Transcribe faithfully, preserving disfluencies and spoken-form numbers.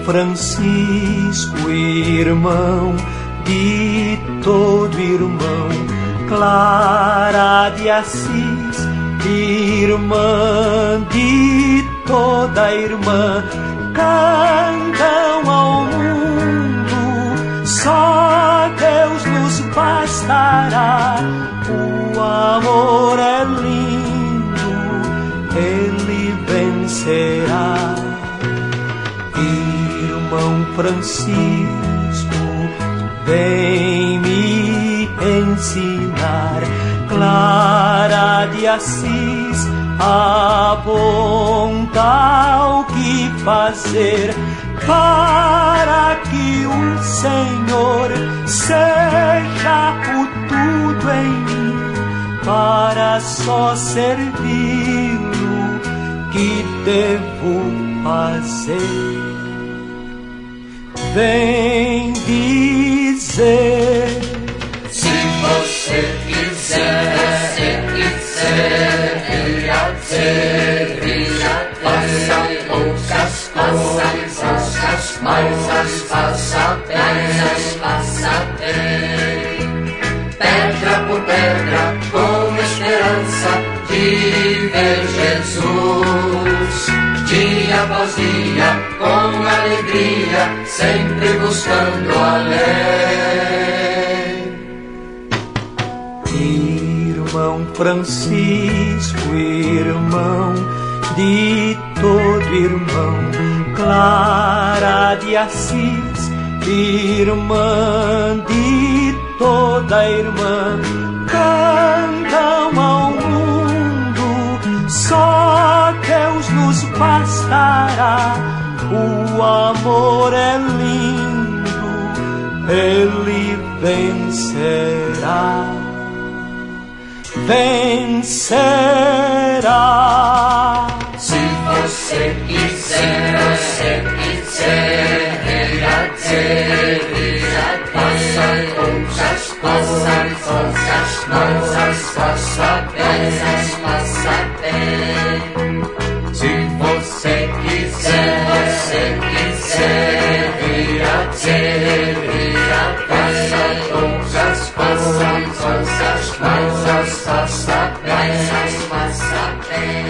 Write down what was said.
Francisco, irmão de todo irmão, Clara de Assis, irmã de toda irmã, cantam ao mundo, só Deus nos bastará. O amor é lindo, ele vencerá. Irmão Francisco, vem me ensinar, Clara de Assis aponta o que fazer, para que o Senhor seja o tudo em mim, para só servi-lo que devo fazer. Vem dizer, se você quiser, se quiser, venha ter, venha ter, faça poucas coisas, mas as faça bem, as faça bem. Pedra por pedra, com esperança de ver Jesus, dia após dia, com alegria, sempre buscando além. Irmão Francisco, irmão de todo irmão, Clara de Assis, irmã de toda irmã, cantam ao mundo, só Deus nos bastará. O amor é lindo, ele vencerá, vencerá. Se você quiser, você quiser, venha ter, venha ter, faça poucas coisas, mas as faça bem, as faça bem. Se você quiser, você quiser, venha ter, venha ter, faça poucas coisas, mas as faça bem, as faça bem.